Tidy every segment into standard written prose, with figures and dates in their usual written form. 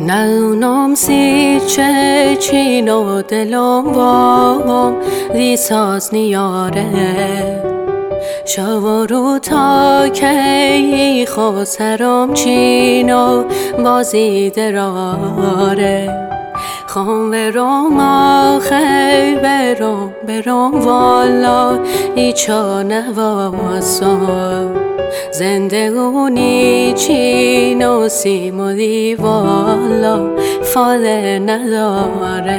نونم سی چه چین و دلم وام لیساز نیاره شو رو تا کی خو سرم چین و بازی دراره خون برم آخی برم والا ایچا نواسم زندگونی چین و سیم و دیوالا فاله نداره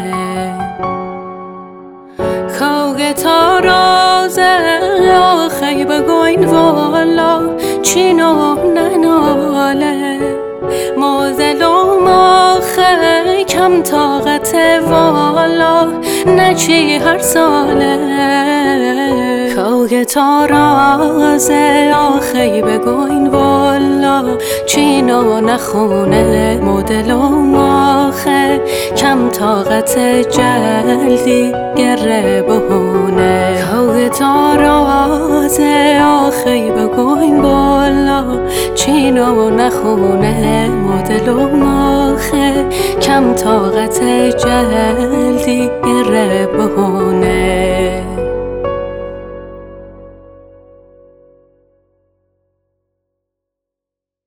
خوگه تا رازه آخی بگوین والا چینو نناله موزلوم آخی کم طاقت والا نچی هر ساله خوگه تا رازه آخی بگوین والا چینو نخونه مدلوم آخی کم طاقت جلدی گره بهونه خوگه تا رازه آخی بگوین والا چینو نخونه مدلوم آخی کم طاقت جلدی گره بهونه